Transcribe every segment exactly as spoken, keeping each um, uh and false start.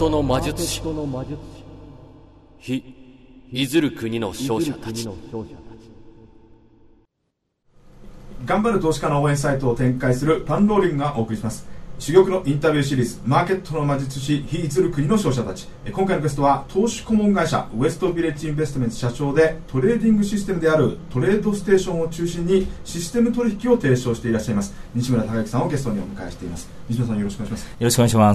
トの魔術師、非いずる国の勝者たち。 頑張る投資家の応援サイトを展開するパンローリングがお送りします。珠玉のインタビューシリーズ、マーケットの魔術師、非いずる国の勝者たち。今回のゲストは投資顧問会社ウエストビレッジインベストメント社長で、トレーディングシステムであるトレードステーションを中心にシステム取引を提唱していらっしゃいます西村孝之さんをゲストにお迎えしています。西村さん、よろしくお願いします。 よろしくお願いします。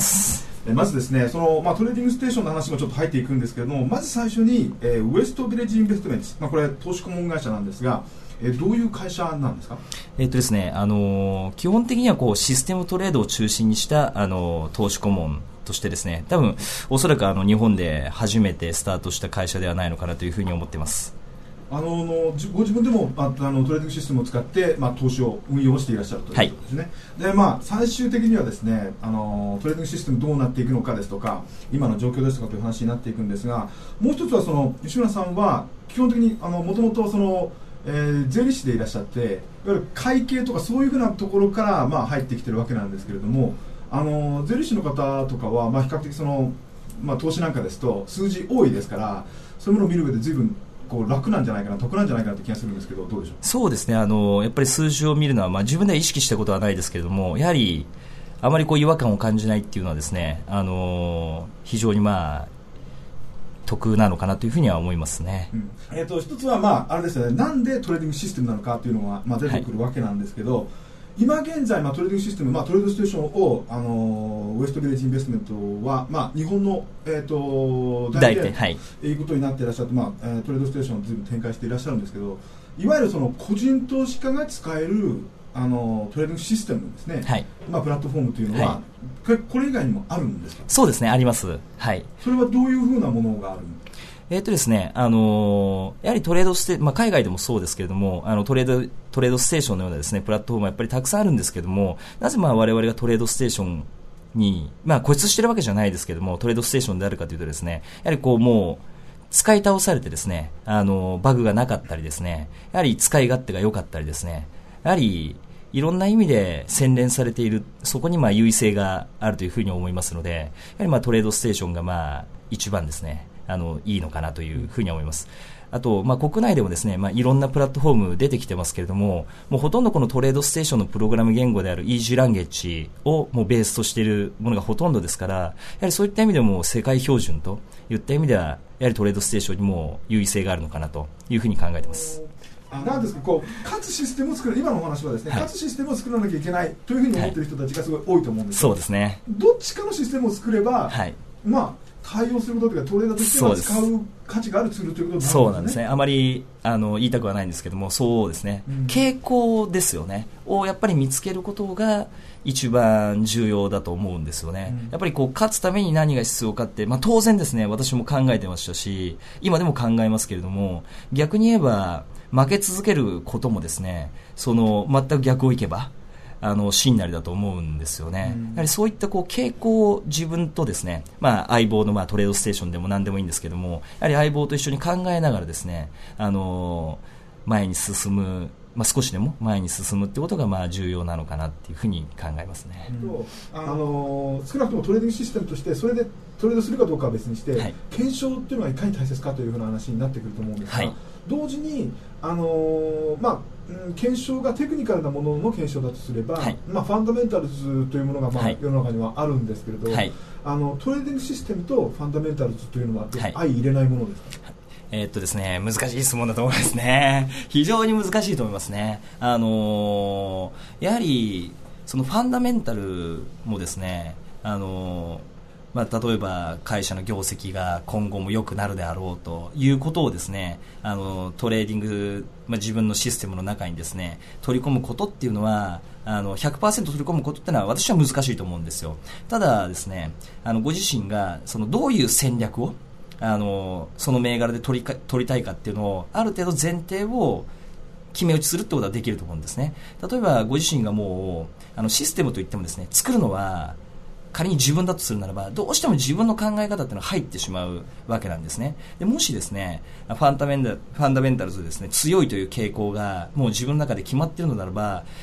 まずですね、その、まあ、トレーディングステーションの話もちょっと入っていくんですけれども、まず最初に、えー、ウエストビレッジインベストメント、まあ、これ投資顧問会社なんですが、えー、どういう会社なんですか？ えーっとですね、あのー、基本的にはこうシステムトレードを中心にした、あのー、投資顧問としてですね、多分おそらくあの日本で初めてスタートした会社ではないのかなというふうに思っています。 あのご自分でもああのトレーディングシステムを使って、まあ、投資を運用していらっしゃるということですね。はい、でまあ、最終的にはですね、あのトレーディングシステムどうなっていくのかですとか、今の状況ですとかという話になっていくんですが、もう一つはその西村さんは基本的にもともとその、えー、税理士でいらっしゃって、いわゆる会計とかそういうふうなところから、まあ、入ってきてるわけなんですけれども、あの税理士の方とかは、まあ、比較的その、まあ、投資なんかですと数字多いですから、そういうものを見る上で随分こう楽なんじゃないかな、得なんじゃないかなって気がするんですけど、どうでしょう？ そうですね、あのやっぱり数字を見るのは、まあ、自分では意識したことはないですけれども、やはりあまりこう違和感を感じないっていうのはですね、あの非常にまあ得なのかなというふうには思いますね。 うんえー、と一つは、まあ、あれですよね、なんでトレーディングシステムなのかというのが、まあ、出てくるわけなんですけど、はい、今現在、まあ、トレーディングシステム、まあ、トレードステーションを、あのー、ウエストビレッジインベストメントは、まあ、日本の、えー、と代理店と、はい、いうことになっていらっしゃって、まあ、トレードステーションをずいぶん展開していらっしゃるんですけど、いわゆるその個人投資家が使えるあのトレーディングシステムですね、はい、まあ、プラットフォームというのは、はい、これ以外にもあるんですか？ そうですね、あります。はい、 それはどういうふうなものがあるんですか？ えーとですね、あのー、やはりトレードステ、まあ、海外でもそうですけれども、あのトレードトレードステーションのようなですねプラットフォームはやっぱりたくさんあるんですけれども、なぜまあ我々がトレードステーションに、まあ、固執してるわけじゃないですけれども、トレードステーションであるかというとですね、やはりこうもう使い倒されてですね、あのバグがなかったりですね、やはり使い勝手が良かったりですね、やはりいろんな意味で洗練されている、そこにまあ優位性があるというふうに思いますので、やはりまあトレードステーションがまあ一番ですね、あのいいのかなというふうに思います。あと、まあ、国内でもですね、まあ、いろんなプラットフォーム出てきてますけれども、もうほとんどこのトレードステーションのプログラム言語である イージー ランゲッジをもうベースとしているものがほとんどですから、やはりそういった意味でも世界標準といった意味では、やはりトレードステーションにも優位性があるのかなというふうに考えています。 あなんですか、こう勝つシステムを作る、今のお話はですね、はい、勝つシステムを作らなきゃいけないというふうに思っている人たちがすごい多いと思うんですけど、 はい、そうですね、 どっちかのシステムを作れば、はい、まあ対応することというか、トレーダーとしては使う価値があるツールということになるんですね。 そうなんですね。あまりあの言いたくはないんですけども、そうですね、うん、傾向ですよねをやっぱり見つけることが一番重要だと思うんですよね。うん、やっぱりこう勝つために何が必要かって、まあ、当然ですね、私も考えてましたし、今でも考えますけれども、逆に言えば負け続けることもですね、その全く逆をいけばあの真なりだと思うんですよね。うん、やはりそういったこう傾向を自分とですね、まあ、相棒のまあトレードステーションでも何でもいいんですけども、やはり相棒と一緒に考えながらですね、あの前に進む、まあ、少しでも前に進むってことがまあ重要なのかなっていうふうに考えますね。 うん、あの少なくともトレーディングシステムとしてそれでトレードするかどうかは別にして、はい、検証っていうのはいかに大切かというふうな話になってくると思うんですが、はい、同時にあのーまあうん、検証がテクニカルなものの検証だとすれば、はい、まあ、ファンダメンタルズというものがまあ、はい、世の中にはあるんですけれど、はい、あのトレーディングシステムとファンダメンタルズというのは、はい、相入れないものですか？ えーっとですね、難しい質問だと思いますね。非常に難しいと思いますね。あのー、やはりそのファンダメンタルもですね、あのーまあ、例えば会社の業績が今後も良くなるであろうということをですね、あのトレーディング、まあ、自分のシステムの中にですね取り込むことっていうのは、あの ひゃくパーセント 取り込むことっていうのは私は難しいと思うんですよ。ただですね、あのご自身がそのどういう戦略をあのその銘柄で取りか取りたいかっていうのをある程度前提を決め打ちするってことはできると思うんですね。例えばご自身がもうあのシステムといってもですね、作るのは仮に自分だとするならばどうしても自分の考え方っていうのが入ってしまうわけなんですね。でもしですねファンダメンタル、ファンダメンタルズですね強いという傾向がもう自分の中で決まっているのならば、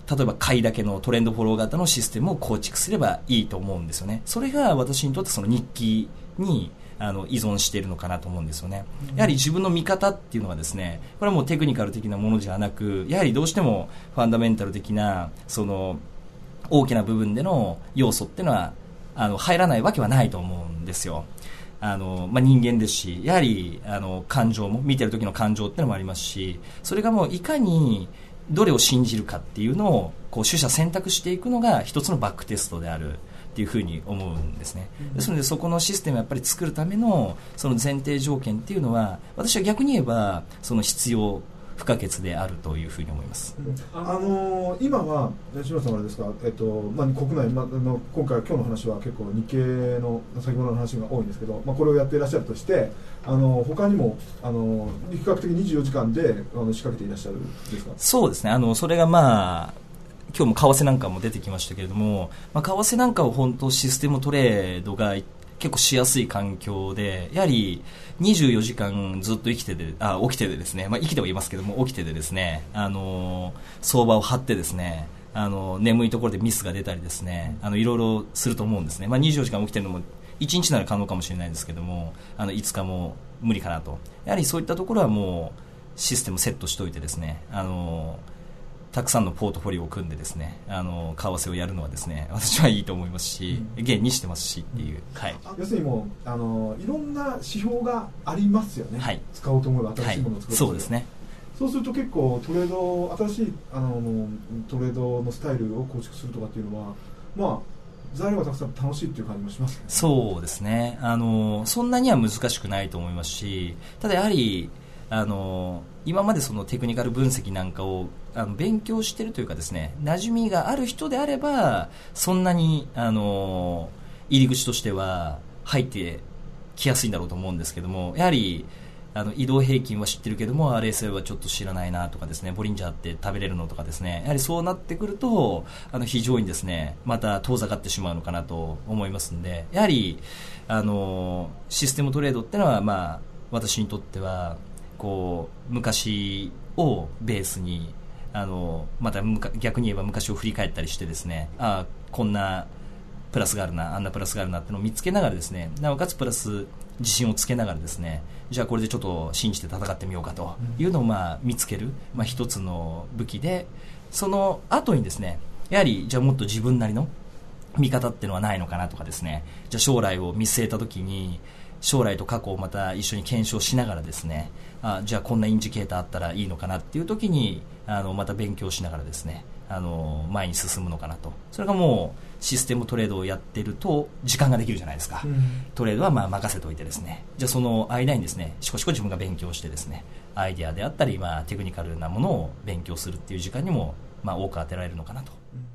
例えば買いだけのトレンドフォロー型のシステムを構築すればいいと思うんですよね。それが私にとってその日記にあの依存しているのかなと思うんですよね。やはり自分の見方っていうのはですね、これはもうテクニカル的なものじゃなく、やはりどうしてもファンダメンタル的なその大きな部分での要素っていうのはあの入らないわけはないと思うんですよ。あのまあ、人間ですし、やはりあの感情も見てる時の感情っていうのもありますし、それがもういかにどれを信じるかっていうのをこう取捨選択していくのが一つのバックテストであるっていうふうに思うんですね。ですのでそこのシステムをやっぱり作るためのその前提条件っていうのは、私は逆に言えばその必要不可欠であるというふうに思います。 あのー、今は篠田さんはあれですか、えっとまあ、国内、まあ、の今回今日の話は結構日系の先ほどの話が多いんですけど、まあ、これをやっていらっしゃるとしてあの他にもあの比較的にじゅうよじかんであの仕掛けていらっしゃるんですか？ そうですね、あのそれがまあ今日も為替なんかも出てきましたけれども、まあ、為替なんかを本当システムトレードが結構しやすい環境で、やはりにじゅうよじかんずっと生きててあ起きててですね、まあ、生きてはいますけども起きててですね、あの相場を張ってですね、あの眠いところでミスが出たりですね、あのいろいろすると思うんですね。まあ、にじゅうよじかん起きてるのもいちにちなら可能かもしれないですけども、あのいつかも無理かなと。やはりそういったところはもうシステムセットしておいてですね、あのたくさんのポートフォリオを組んでですね、あの為替をやるのはですね、私はいいと思いますし、うん、現にしてますしっていう、はい、 要するにもうあのいろんな指標がありますよね、はい、使おうと思えば新しいものを作ろうと思えば、はい、そうですね。そうすると結構トレード新しいあのトレードのスタイルを構築するとかっていうのは、まあ材料がたくさん楽しいっていう感じもしますね。 そうですね、あのそんなには難しくないと思いますし、ただやはりあの今までそのテクニカル分析なんかをあの勉強しているというかですね、馴染みがある人であればそんなにあの入り口としては入ってきやすいんだろうと思うんですけども、やはりあの移動平均は知ってるけども アールエスアイ はちょっと知らないなとかですね、ボリンジャーって食べれるのとかですね、やはりそうなってくるとあの非常にですねまた遠ざかってしまうのかなと思いますので、やはりあのシステムトレードってのは、まあ、私にとってはこう昔をベースにあのまた逆に言えば昔を振り返ったりしてですね、あこんなプラスがあるなあんなプラスがあるなってのを見つけながらですね、なおかつプラス自信をつけながらですね、じゃあこれでちょっと信じて戦ってみようかというのをまあ見つける、まあ、一つの武器で、その後にですねやはりじゃあもっと自分なりの見方っていうのはないのかなとかですね、じゃあ将来を見据えた時に将来と過去をまた一緒に検証しながらですね、あじゃあこんなインジケーターあったらいいのかなっていう時にあのまた勉強しながらですね、あの前に進むのかなと。それがもうシステムトレードをやってると時間ができるじゃないですか、うん、トレードはまあ任せておいてですね、じゃあその間にですねしこしこ自分が勉強してですね、アイデアであったり、まあ、テクニカルなものを勉強するっていう時間にもまあ多く当てられるのかなと。うん